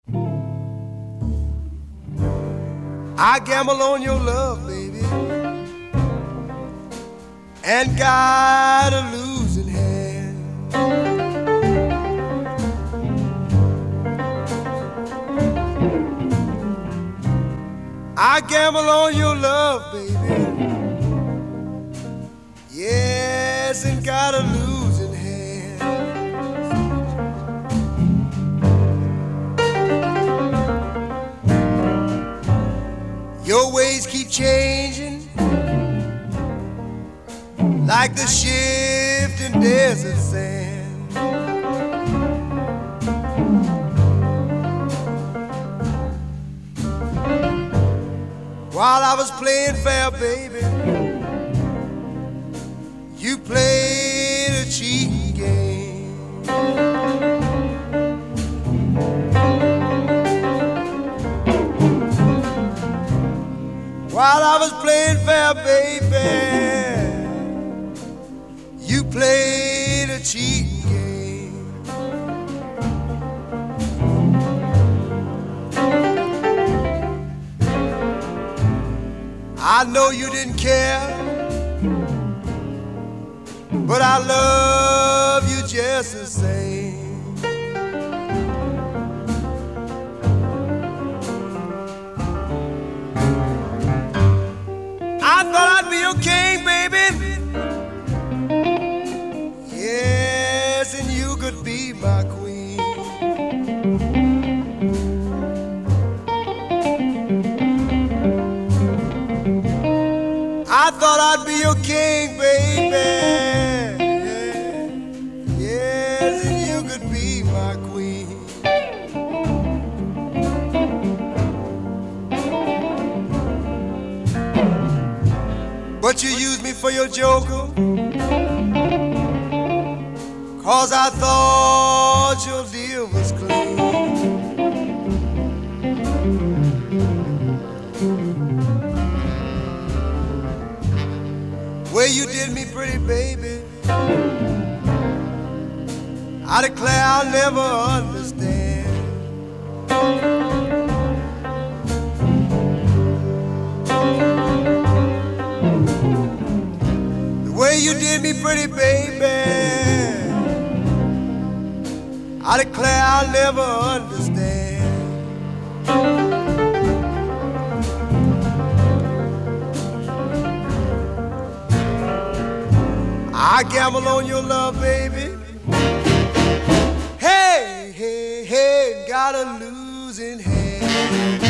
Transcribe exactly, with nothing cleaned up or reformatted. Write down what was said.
I gamble on your love, baby, and got a losing hand. I gamble on your love, baby, yes, and got a losing hand. Your ways keep changing like the shifting desert sand. While I was playing fair, baby, you played a cheating game. While I was playing fair, baby, you played a cheating game. I know you didn't care, but I love you just the same. I thought I'd be your king, baby, yes, and you could be my queen. I thought I'd be your king, baby, yes, and you could be my queen. But you used me for your joker, 'cause I thought your deal was clean. Way you did me, pretty baby, I declare I'll never understand. The way you did me, pretty baby, I declare I'll never understand. I gamble on your love, baby. Hey, hey, hey, got a losing hand.